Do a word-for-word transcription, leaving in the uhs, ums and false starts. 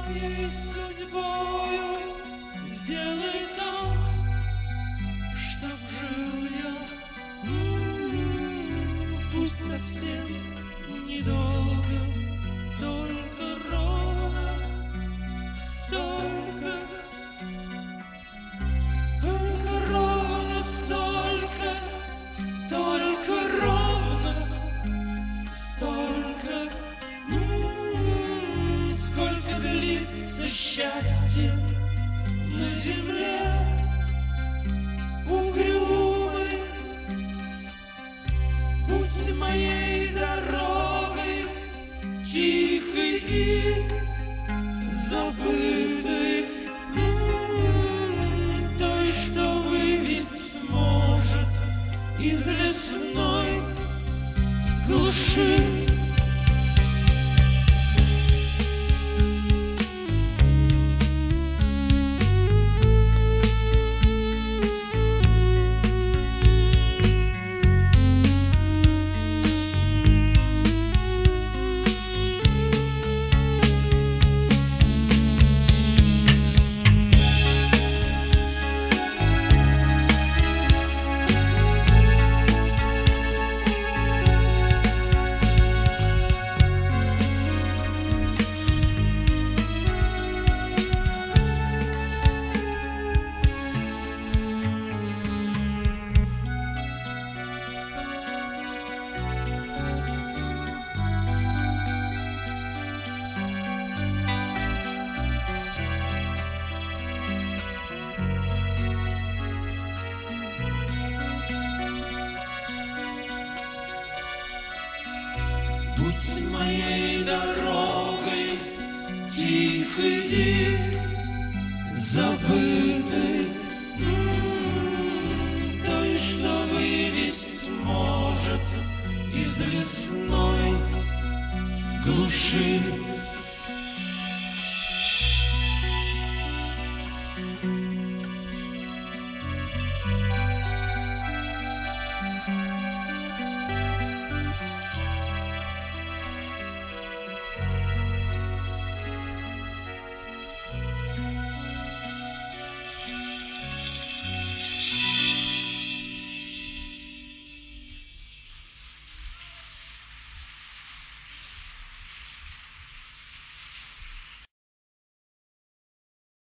моей судьбою сделай так, чтоб жил я, м-м-м, пусть совсем недолго, только ровно столько, только ровно столько, только ровно столько, м-м-м, сколько длится счастье на земле угрюмой. Будь моей дорогой тихой и забытой, м-м-м, той, что вывести сможет из лесной глуши. Будь моей дорогой тихой и забытой, м-м-м, той, что вывести сможет из лесной глуши.